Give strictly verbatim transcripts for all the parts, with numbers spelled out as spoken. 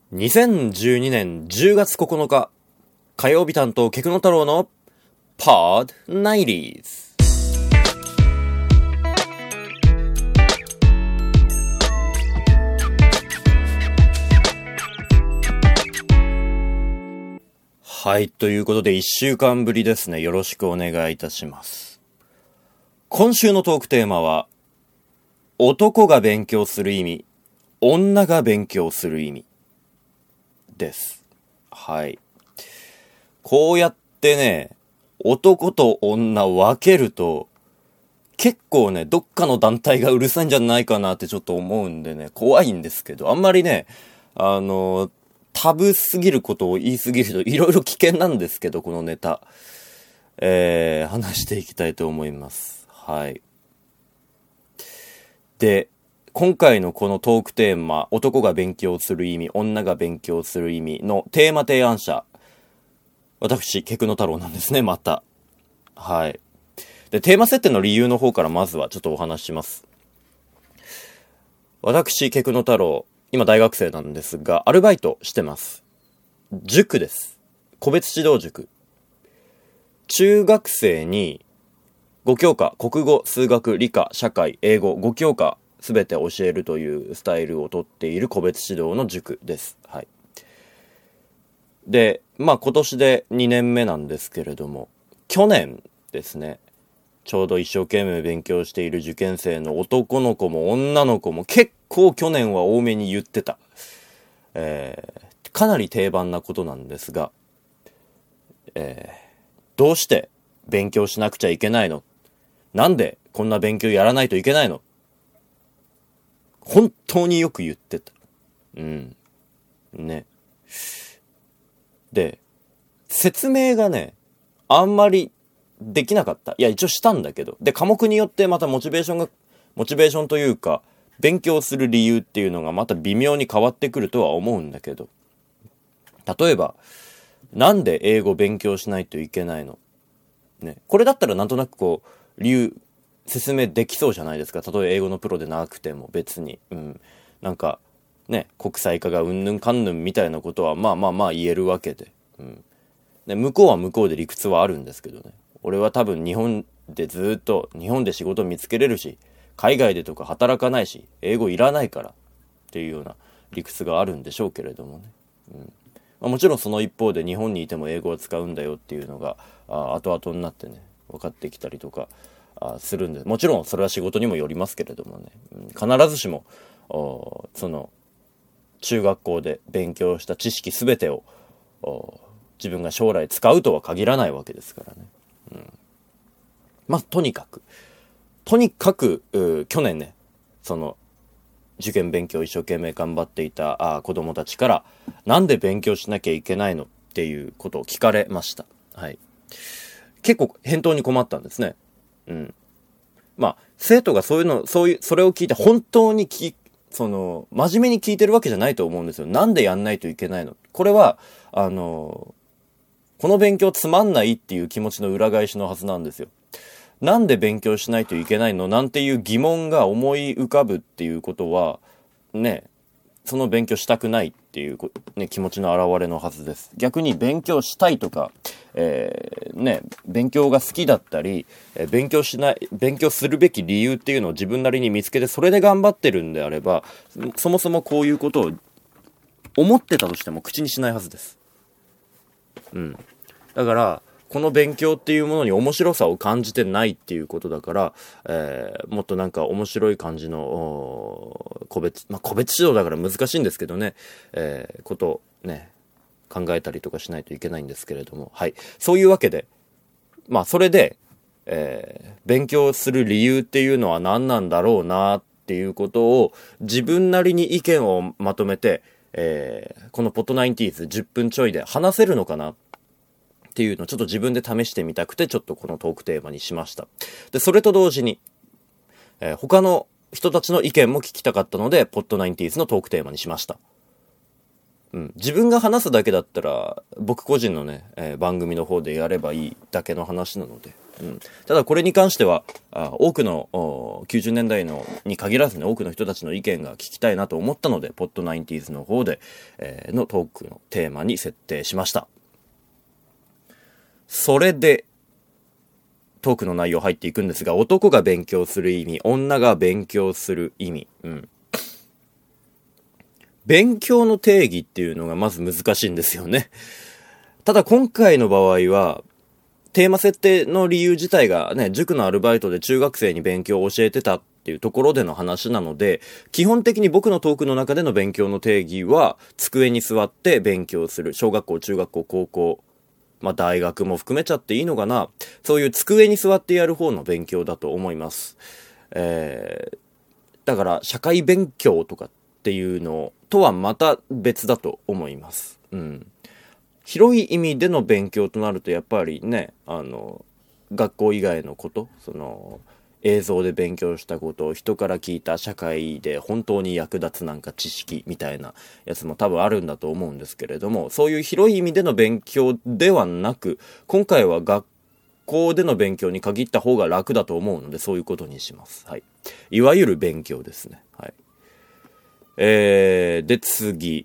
にせんじゅうにねんじゅうがつここのか火曜日担当ケクノ太郎の ポッドナインティーズ。はい、ということでいっしゅうかんぶりですね。よろしくお願いいたします。今週のトークテーマは、男が勉強する意味、女が勉強する意味です。はい。こうやってね、男と女分けると、結構ね、どっかの団体がうるさいんじゃないかなってちょっと思うんでね、怖いんですけど、あんまりね、あの、タブすぎることを言いすぎるといろいろ危険なんですけど、このネタ。えー、話していきたいと思います。はい。で、今回のこのトークテーマ、男が勉強する意味、女が勉強する意味のテーマ提案者、私、ケクノ太郎なんですね、また。はい。で、テーマ設定の理由の方からまずはちょっとお話しします。私、ケクノ太郎、今大学生なんですが、アルバイトしてます。塾です。個別指導塾。中学生にご教科、国語、数学、理科、社会、英語、ご教科すべて教えるというスタイルをとっている個別指導の塾です。はい。で、まあ今年でにねんめなんですけれども、去年ですね、ちょうど一生懸命勉強している受験生の男の子も女の子も結構去年は多めに言ってた。えー、かなり定番なことなんですが、えー、どうして勉強しなくちゃいけないの？なんでこんな勉強やらないといけないの？本当によく言ってた。うん。ね。で、説明がね、あんまりできなかった。いや、一応したんだけど。で、科目によってまたモチベーションが、モチベーションというか、勉強する理由っていうのがまた微妙に変わってくるとは思うんだけど。例えば、なんで英語勉強しないといけないの？ね。これだったらなんとなくこう、理由、説明できそうじゃないですか。たとえ英語のプロでなくても別に。うん。なんか、ね、国際化がうんぬんかんぬんみたいなことはまあまあまあ言えるわけで。うん。で、向こうは向こうで理屈はあるんですけどね。俺は多分日本でずっと、日本で仕事見つけれるし、海外でとか働かないし、英語いらないからっていうような理屈があるんでしょうけれどもね。うん。まあ、もちろんその一方で日本にいても英語を使うんだよっていうのが、あ後々になってね、分かってきたりとか、あするんで、もちろんそれは仕事にもよりますけれどもね。うん、必ずしも、その、中学校で勉強した知識すべてを自分が将来使うとは限らないわけですからね。うん、まあとにかくとにかく去年ね、その受験勉強一生懸命頑張っていたあ子供たちからなんで勉強しなきゃいけないのっていうことを聞かれました。はい。結構返答に困ったんですね。うん。まあ生徒がそういうのそういうそれを聞いて本当に聞その真面目に聞いてるわけじゃないと思うんですよ。なんでやんないといけないの？これはあのこの勉強つまんないっていう気持ちの裏返しのはずなんですよ。なんで勉強しないといけないのなんていう疑問が思い浮かぶっていうことはね、その勉強したくないっていう、ね、気持ちの表れのはずです。逆に勉強したいとか、えー、ね、勉強が好きだったり、えー、勉強しない、勉強するべき理由っていうのを自分なりに見つけてそれで頑張ってるんであれば、そもそもこういうことを思ってたとしても口にしないはずです。うん。だから、この勉強っていうものに面白さを感じてないっていうことだから、えー、もっとなんか面白い感じの個別、まあ、個別指導だから難しいんですけどね、えー、ことをね、考えたりとかしないといけないんですけれども、はい。そういうわけで、まあそれで、えー、勉強する理由っていうのは何なんだろうなっていうことを自分なりに意見をまとめて、えー、このポッドナインティーズじゅっぷんちょいで話せるのかなっていうのをちょっと自分で試してみたくてちょっとこのトークテーマにしました。で、それと同時に、えー、他の人たちの意見も聞きたかったので、ポッドナインティーズのトークテーマにしました。うん。自分が話すだけだったら、僕個人のね、えー、番組の方でやればいいだけの話なので、 うん、ただこれに関してはあ多くのきゅうじゅうねんだいのに限らずね多くの人たちの意見が聞きたいなと思ったのでポッドナインティーズの方で、えー、のトークのテーマに設定しました。それでトークの内容入っていくんですが、男が勉強する意味、女が勉強する意味、うん、勉強の定義っていうのがまず難しいんですよね。ただ今回の場合はテーマ設定の理由自体がね、塾のアルバイトで中学生に勉強を教えてたっていうところでの話なので、基本的に僕のトークの中での勉強の定義は、机に座って勉強する。小学校、中学校、高校、まあ大学も含めちゃっていいのかな。そういう机に座ってやる方の勉強だと思います。えー、だから社会勉強とかっていうのとはまた別だと思います。うん。広い意味での勉強となるとやっぱりね、あの学校以外のこと、その映像で勉強したことを人から聞いた社会で本当に役立つなんか知識みたいなやつも多分あるんだと思うんですけれども、そういう広い意味での勉強ではなく、今回は学校での勉強に限った方が楽だと思うのでそういうことにします。はい。いわゆる勉強ですね。はい。えー、で次。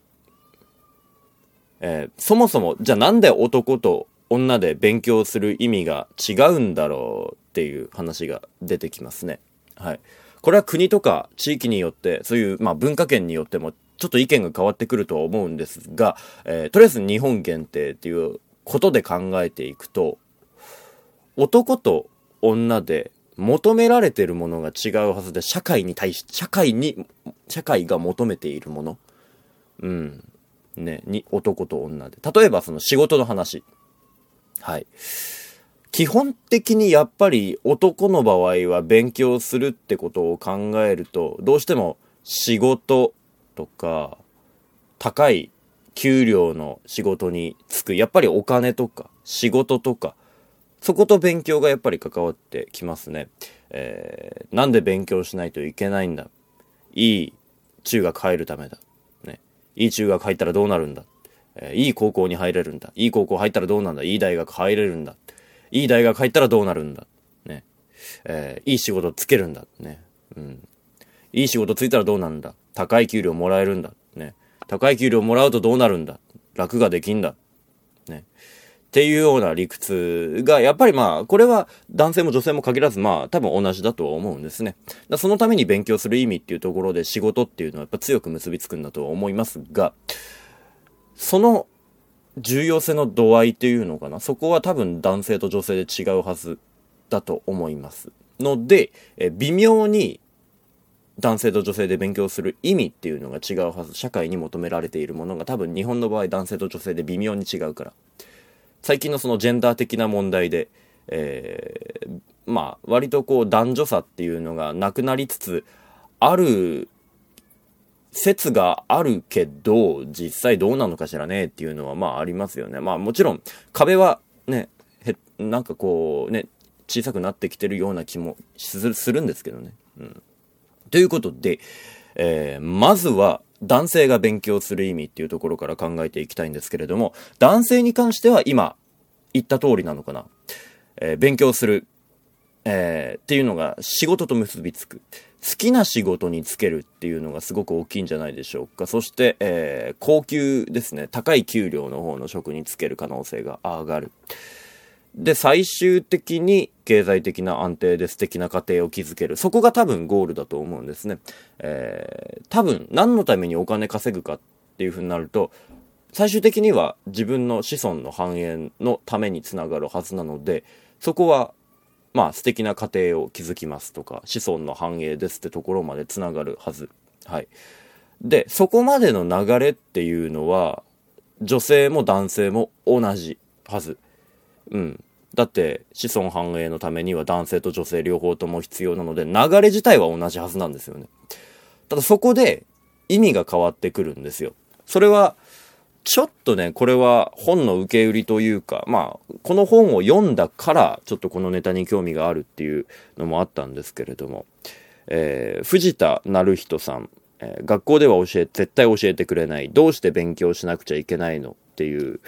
えー、そもそもじゃあなんで男と女で勉強する意味が違うんだろうっていう話が出てきますね。はい。これは国とか地域によってそういうまあ文化圏によってもちょっと意見が変わってくるとは思うんですが、えー、とりあえず日本限定っていうことで考えていくと、男と女で求められているものが違うはずで、社会に対し社会に社会が求めているもの、うんね、に男と女で、例えばその仕事の話、はい、基本的にやっぱり男の場合は勉強するってことを考えると、どうしても仕事とか高い給料の仕事に就く、やっぱりお金とか仕事とかそこと勉強がやっぱり関わってきますね。えー、なんで勉強しないといけないんだ、いい中学入るためだ、いい中学入ったらどうなるんだ、えー、いい高校に入れるんだ、いい高校入ったらどうなんだ、いい大学入れるんだ、いい大学入ったらどうなるんだ、ね、えー、いい仕事つけるんだ、ね、うん、いい仕事ついたらどうなんだ、高い給料もらえるんだ、ね、高い給料もらうとどうなるんだ、楽ができんだ、ね、っていうような理屈がやっぱりまあこれは男性も女性も限らずまあ多分同じだとは思うんですね。だそのために勉強する意味っていうところで仕事っていうのはやっぱ強く結びつくんだとは思いますが、その重要性の度合いっていうのかな、そこは多分男性と女性で違うはずだと思いますので、え微妙に男性と女性で勉強する意味っていうのが違うはず。社会に求められているものが多分日本の場合男性と女性で微妙に違うから、最近のそのジェンダー的な問題で、えー、まあ割とこう男女差っていうのがなくなりつつある説があるけど、実際どうなのかしらねっていうのはまあありますよね。まあもちろん壁はね、へなんかこうね小さくなってきてるような気もする、するんですけどね。うん。ということで、えー、まずは男性が勉強する意味っていうところから考えていきたいんですけれども、男性に関しては今言った通りなのかな。えー、勉強する、えー、っていうのが仕事と結びつく。好きな仕事に就けるっていうのがすごく大きいんじゃないでしょうか。そして、えー、高級ですね。高い給料の方の職に就ける可能性が上がる。で、最終的に経済的な安定で素敵な家庭を築ける。そこが多分ゴールだと思うんですね。えー、多分何のためにお金稼ぐかっていう風になると、最終的には自分の子孫の繁栄のためにつながるはずなので、そこはまあ素敵な家庭を築きますとか、子孫の繁栄ですってところまでつながるはず。はい。で、そこまでの流れっていうのは、女性も男性も同じはず。うん。だって子孫繁栄のためには男性と女性両方とも必要なので、流れ自体は同じはずなんですよね。ただそこで意味が変わってくるんですよ。それはちょっとね、これは本の受け売りというか、まあこの本を読んだからちょっとこのネタに興味があるっていうのもあったんですけれども、えー、藤田成人さん、えー、学校では教え絶対教えてくれない、どうして勉強しなくちゃいけないのっていう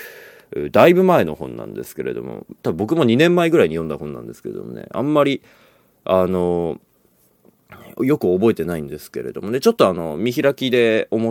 だいぶ前の本なんですけれども、多分僕もにねんまえぐらいに読んだ本なんですけれどもね、あんまり、あの、よく覚えてないんですけれどもね、ちょっとあの、見開きで思って、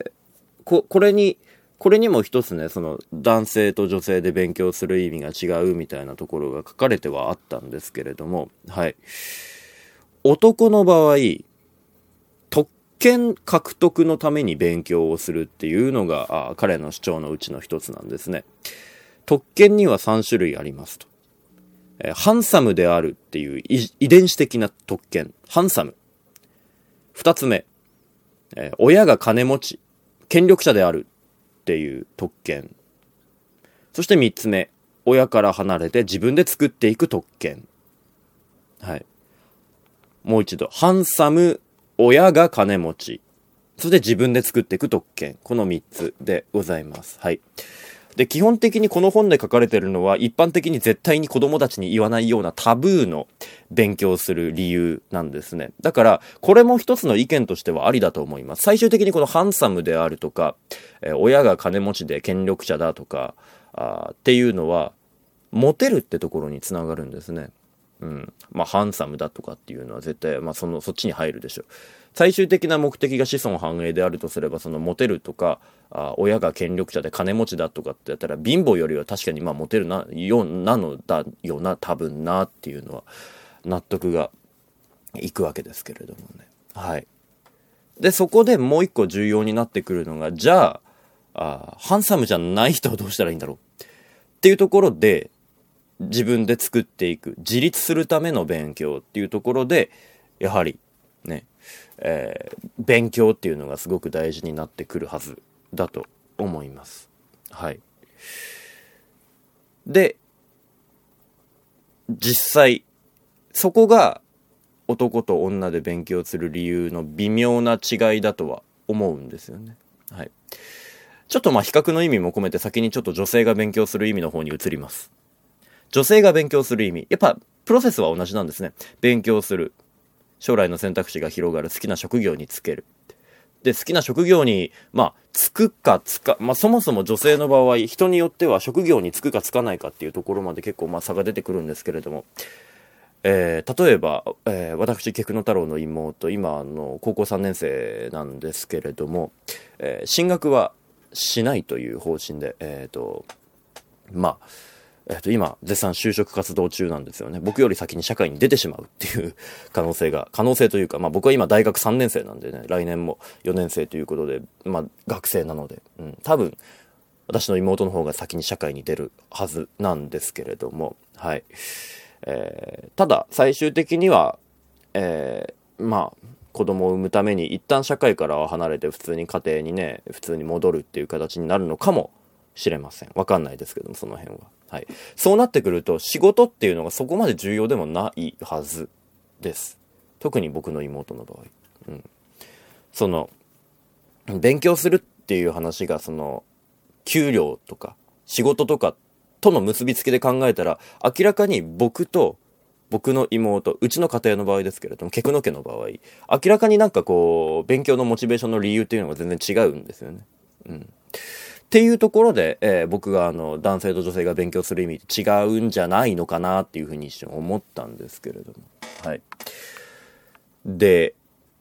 こ、これに、これにも一つね、その男性と女性で勉強する意味が違うみたいなところが書かれてはあったんですけれども、はい。男の場合、特権獲得のために勉強をするっていうのが、あ、彼の主張のうちの一つなんですね。特権にはさん種類ありますと。えー、ハンサムであるっていう遺伝子的な特権。ハンサム。二つ目、えー、親が金持ち、権力者であるっていう特権。そして三つ目、親から離れて自分で作っていく特権。はい。もう一度、ハンサム、親が金持ち、そして自分で作っていく特権。この三つでございます。はい。で、基本的にこの本で書かれているのは、一般的に絶対に子供たちに言わないようなタブーの勉強する理由なんですね。だから、これも一つの意見としてはありだと思います。最終的にこのハンサムであるとか、えー、親が金持ちで権力者だとか、あっていうのは、モテるってところにつながるんですね。うん。まあ、ハンサムだとかっていうのは絶対、まあ、その、そっちに入るでしょう。最終的な目的が子孫繁栄であるとすれば、そのモテるとか、あ、親が権力者で金持ちだとかってやったら、貧乏よりは確かにまあモテるな、ようなのだよな、多分なっていうのは、納得がいくわけですけれどもね。はい。で、そこでもう一個重要になってくるのが、じゃあ、あ、ハンサムじゃない人はどうしたらいいんだろうっていうところで、自分で作っていく、自立するための勉強っていうところで、やはりね、えー、勉強っていうのがすごく大事になってくるはずだと思います。はい。で、実際、そこが男と女で勉強する理由の微妙な違いだとは思うんですよね。はい。ちょっとまあ比較の意味も込めて先にちょっと女性が勉強する意味の方に移ります。女性が勉強する意味。やっぱ、プロセスは同じなんですね。勉強する。将来の選択肢が広がる。好きな職業に就ける。で、好きな職業に、まあ、就くかつか、まあ、そもそも女性の場合、人によっては職業に就くかつかないかっていうところまで結構、まあ、差が出てくるんですけれども、えー、例えば、えー、私、菊野太郎の妹、今、あの、高校さんねん生なんですけれども、えー、進学はしないという方針で、えっと、まあ、えっと、今、絶賛就職活動中なんですよね。僕より先に社会に出てしまうっていう可能性が、可能性というか、まあ僕は今大学さんねん生なんでね、来年もよねん生ということで、まあ学生なので、うん、多分、私の妹の方が先に社会に出るはずなんですけれども、はい。えー、ただ、最終的には、えー、まあ、子供を産むために一旦社会からは離れて普通に家庭にね、普通に戻るっていう形になるのかもしれません。わかんないですけども、その辺は。はい。そうなってくると、仕事っていうのがそこまで重要でもないはずです。特に僕の妹の場合。うん。その、勉強するっていう話が、その、給料とか、仕事とかとの結びつきで考えたら、明らかに僕と、僕の妹、うちの家庭の場合ですけれども、菊野家の場合、明らかになんかこう、勉強のモチベーションの理由っていうのが全然違うんですよね。うん。っていうところで、えー、僕があの男性と女性が勉強する意味違うんじゃないのかなっていうふうに一瞬思ったんですけれども。はい。で、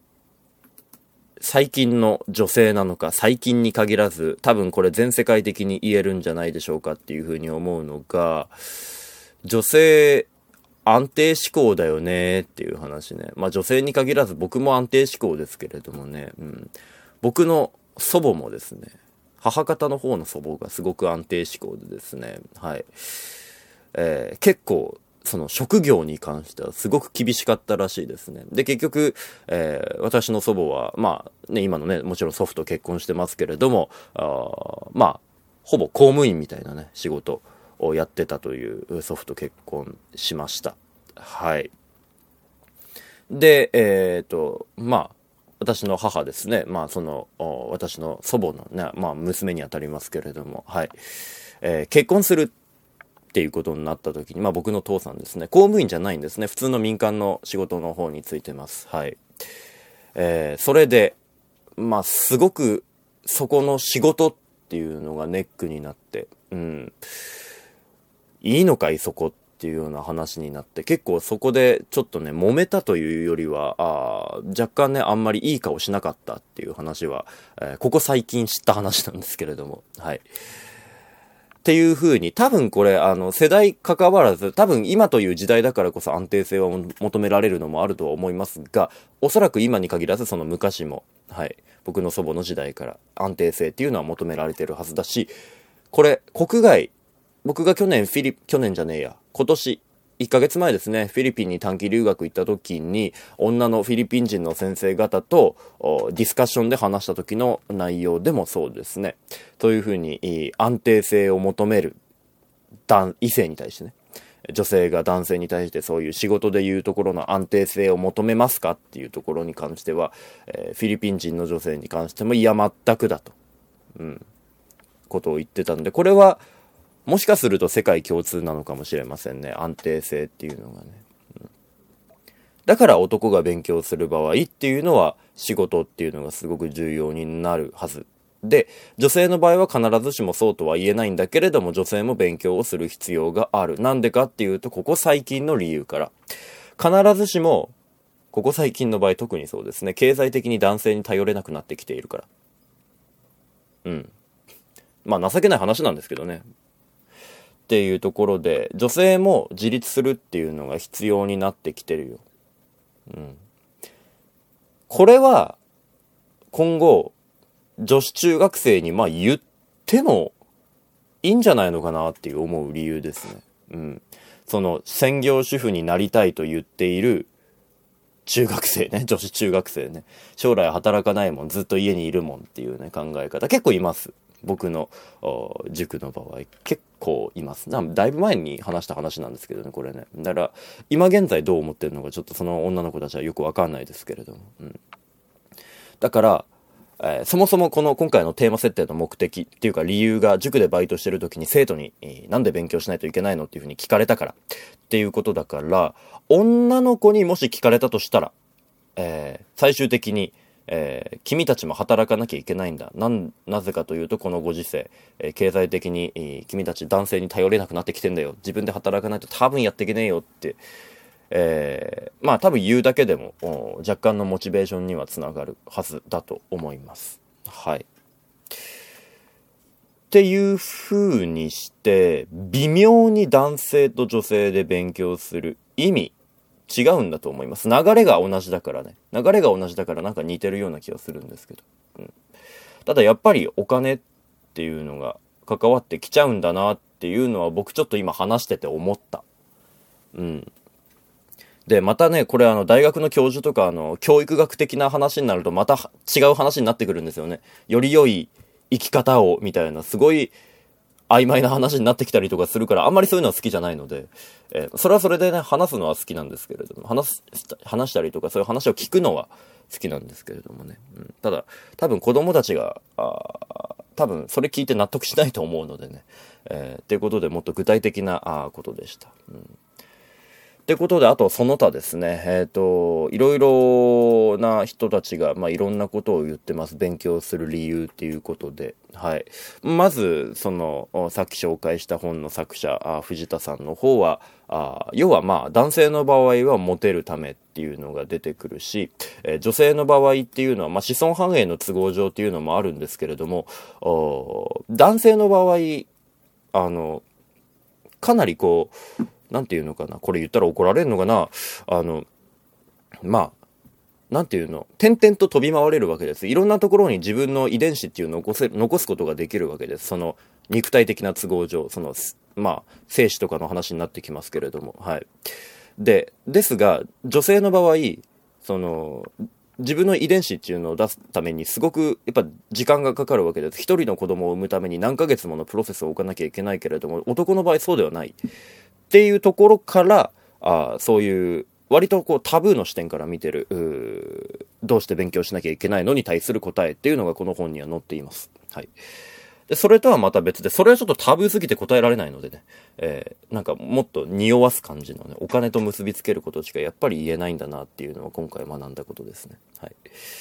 最近の女性なのか、最近に限らず、多分これ全世界的に言えるんじゃないでしょうかっていうふうに思うのが、女性安定志向だよねっていう話ね。まあ女性に限らず僕も安定志向ですけれどもね、うん、僕の祖母もですね、母方の方の祖母がすごく安定志向でですね、はい。えー、結構、その職業に関してはすごく厳しかったらしいですね。で、結局、えー、私の祖母は、まあ、ね、今のね、もちろん祖父と結婚してますけれども、あまあ、ほぼ公務員みたいなね、仕事をやってたという祖父と結婚しました。はい。で、えっと、まあ、私の母ですね。まあ、その、私の祖母のね、まあ、娘にあたりますけれども、はい。えー、結婚するっていうことになった時に、まあ、僕の父さんですね。公務員じゃないんですね。普通の民間の仕事の方についてます。はい。えー、それで、まあ、すごく、そこの仕事ってっていうのがネックになって、うん。いいのかいそこっていうような話になって、結構そこでちょっとね、揉めたというよりは、あ若干ね、あんまりいい顔しなかったっていう話は、えー、ここ最近知った話なんですけれども、はい。っていう風に、多分これ、あの、世代関わらず、多分今という時代だからこそ安定性を求められるのもあるとは思いますが、おそらく今に限らずその昔も、はい、僕の祖母の時代から安定性っていうのは求められてるはずだし、これ、国外、僕が去年フィリ、去年じゃねえや、今年、いっかげつまえですね、フィリピンに短期留学行った時に、女のフィリピン人の先生方とディスカッションで話した時の内容でもそうですね。というふうに安定性を求める異性に対してね、女性が男性に対してそういう仕事でいうところの安定性を求めますかっていうところに関しては、えー、フィリピン人の女性に関してもいや全くだと、うん、ことを言ってたんで、これはもしかすると世界共通なのかもしれませんね。安定性っていうのがね。うん、だから男が勉強する場合っていうのは仕事っていうのがすごく重要になるはず。で、女性の場合は必ずしもそうとは言えないんだけれども、女性も勉強をする必要がある。なんでかっていうと、ここ最近の理由から。必ずしも、ここ最近の場合特にそうですね。経済的に男性に頼れなくなってきているから。うん。まあ情けない話なんですけどね。っていうところで女性も自立するっていうのが必要になってきてるよ。うん。これは今後女子中学生にまあ言ってもいいんじゃないのかなっていう思う理由ですね。うん。その専業主婦になりたいと言っている中学生ね、女子中学生ね、将来働かないもん、ずっと家にいるもんっていうね考え方結構います。僕の塾の場合結構います。だいぶ前に話した話なんですけどね、これね。だから今現在どう思ってるのかちょっとその女の子たちはよくわかんないですけれども、うん、だから、えー、そもそもこの今回のテーマ設定の目的っていうか理由が、塾でバイトしてる時に生徒に、えー、なんで勉強しないといけないのっていうふうに聞かれたからっていうことだから、女の子にもし聞かれたとしたら、えー、最終的にえー、君たちも働かなきゃいけないんだ。なん、なぜかというと、このご時世、えー、経済的に、えー、君たち男性に頼れなくなってきてんだよ。自分で働かないと多分やっていけねえよって、えー、まあ多分言うだけでも若干のモチベーションにはつながるはずだと思います。はい。っていう風にして、微妙に男性と女性で勉強する意味、違うんだと思います。流れが同じだからね。流れが同じだからなんか似てるような気がするんですけど。うん、ただやっぱりお金っていうのが関わってきちゃうんだなっていうのは僕ちょっと今話してて思った。うん。で、またね、これあの大学の教授とかあの教育学的な話になるとまた違う話になってくるんですよね。より良い生き方をみたいなすごい曖昧な話になってきたりとかするから、あんまりそういうのは好きじゃないので、えー、それはそれでね、話すのは好きなんですけれども、話す、話したりとか、そういう話を聞くのは好きなんですけれどもね。うん、ただ、多分子供たちが、あ多分それ聞いて納得しないと思うのでね。えー、っていうことでもっと具体的なあことでした。うんってことで、あとその他ですね、えっと、いろいろな人たちが、まあ、いろんなことを言ってます。勉強する理由っていうことで。はい。まず、その、さっき紹介した本の作者、あ藤田さんの方は、あ要はまあ、男性の場合はモテるためっていうのが出てくるし、えー、女性の場合っていうのは、まあ、子孫繁栄の都合上っていうのもあるんですけれども、男性の場合、あの、かなりこう、なんていうのかな、これ言ったら怒られるのかな、あの、まあ、なんていうの、点々と飛び回れるわけです。いろんなところに自分の遺伝子っていうのを残せ、残すことができるわけです。その、肉体的な都合上、その、まあ、精子とかの話になってきますけれども、はい。で、ですが、女性の場合、その、自分の遺伝子っていうのを出すためにすごくやっぱ時間がかかるわけです。一人の子供を産むために何ヶ月ものプロセスを置かなきゃいけないけれども、男の場合そうではない。っていうところから、あそういう割とこうタブーの視点から見てる、どうして勉強しなきゃいけないのに対する答えっていうのがこの本には載っています。はい。で、それとはまた別で、それはちょっとタブーすぎて答えられないのでね、えー、なんかもっと匂わす感じのね、お金と結びつけることしかやっぱり言えないんだなっていうのは今回学んだことですね。はい。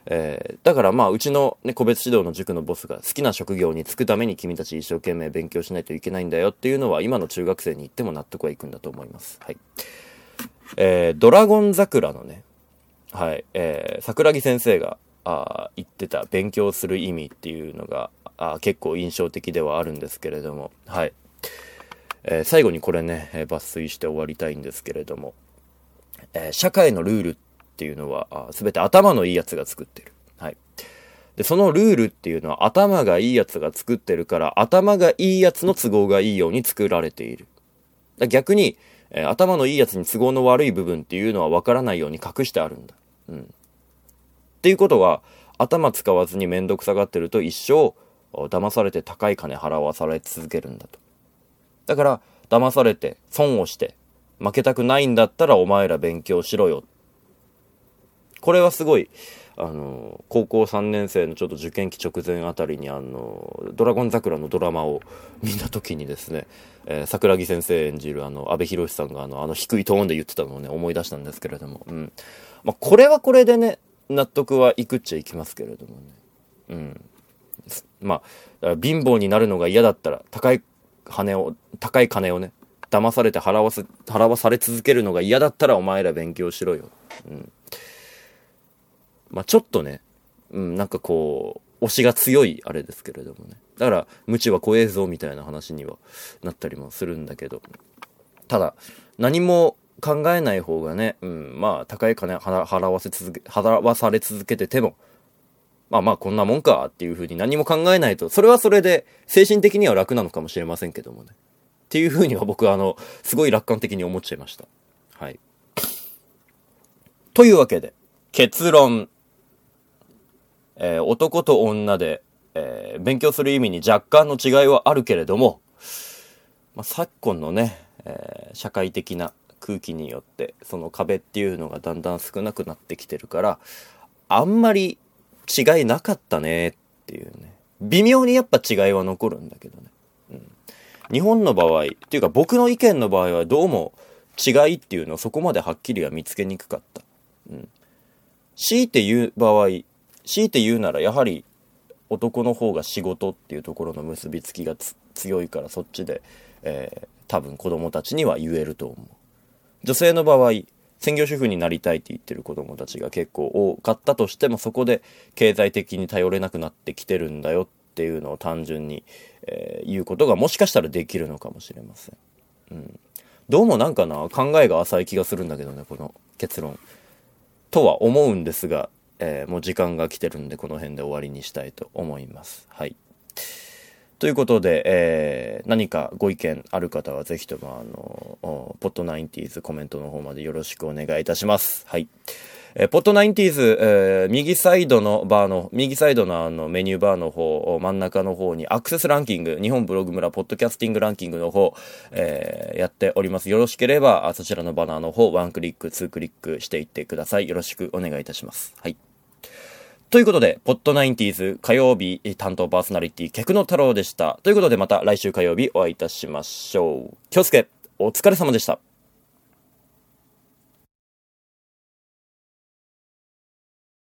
えー、だからまあうちの、ね、個別指導の塾のボスが好きな職業に就くために君たち一生懸命勉強しないといけないんだよっていうのは今の中学生に言っても納得はいくんだと思います。はい。えー、ドラゴン桜のね、はい、えー、桜木先生があ言ってた勉強する意味っていうのがあ結構印象的ではあるんですけれども、はい。えー、最後にこれね、えー、抜粋して終わりたいんですけれども、えー、社会のルールっていうのはすべて頭のいいやつが作ってる。はい。で、そのルールっていうのは頭がいいやつが作ってるから、頭がいいやつの都合がいいように作られている。だ逆に、えー、頭のいいやつに都合の悪い部分っていうのは分からないように隠してあるんだ。うん。っていうことは、頭使わずにめんどくさがってると一生騙されて高い金払わされ続けるんだと。だから騙されて損をして負けたくないんだったらお前ら勉強しろよ。これはすごいあの高校さんねん生のちょっと受験期直前あたりにあのドラゴン桜のドラマを見た時にですね、えー、桜木先生演じるあの阿部寛さんがあのあの低いトーンで言ってたのをね思い出したんですけれども、うん、まあ、これはこれでね納得はいくっちゃいきますけれどもね、うん、まあ貧乏になるのが嫌だったら高い金を高い金をね騙されて払わせ払わされ続けるのが嫌だったらお前ら勉強しろよ。うん、まあちょっとね、うん、なんかこう推しが強いあれですけれどもね。だから無知は怖えぞみたいな話にはなったりもするんだけど、ただ何も考えない方がね、うん、まあ高い金払わせ続け払わされ続けてても。まあまあこんなもんかっていう風に何も考えないと、それはそれで精神的には楽なのかもしれませんけどもね。っていう風には僕はあの、すごい楽観的に思っちゃいました。はい。というわけで、結論。えー、男と女で、えー、勉強する意味に若干の違いはあるけれども、まあ、昨今のね、えー、社会的な空気によって、その壁っていうのがだんだん少なくなってきてるから、あんまり違いなかったねっていうね。微妙にやっぱ違いは残るんだけどね。うん、日本の場合、っていうか僕の意見の場合はどうも違いっていうのをそこまではっきりは見つけにくかった。うん、強いて言う場合、強いて言うならやはり男の方が仕事っていうところの結びつきが強いからそっちで、えー、多分子供たちには言えると思う。女性の場合、専業主婦になりたいって言ってる子供たちが結構多かったとしてもそこで経済的に頼れなくなってきてるんだよっていうのを単純に、えー、言うことがもしかしたらできるのかもしれません。うん、どうもなんかな考えが浅い気がするんだけどねこの結論とは思うんですが、えー、もう時間が来てるんでこの辺で終わりにしたいと思います。はい。ということで、えー、何かご意見ある方はぜひともあのポッドナインティーズコメントの方までよろしくお願いいたします。はい。えー、ポッドナインティーズ、えー、右サイドのバーの右サイドのあのメニューバーの方真ん中の方にアクセスランキング日本ブログ村ポッドキャスティングランキングの方、えー、やっております。よろしければそちらのバナーの方ワンクリックツークリックしていってください。よろしくお願いいたします。はい。ということで、ポッドナインティーズ火曜日担当パーソナリティ、ケクノ太郎でした。ということで、また来週火曜日お会いいたしましょう。京介、お疲れ様でした。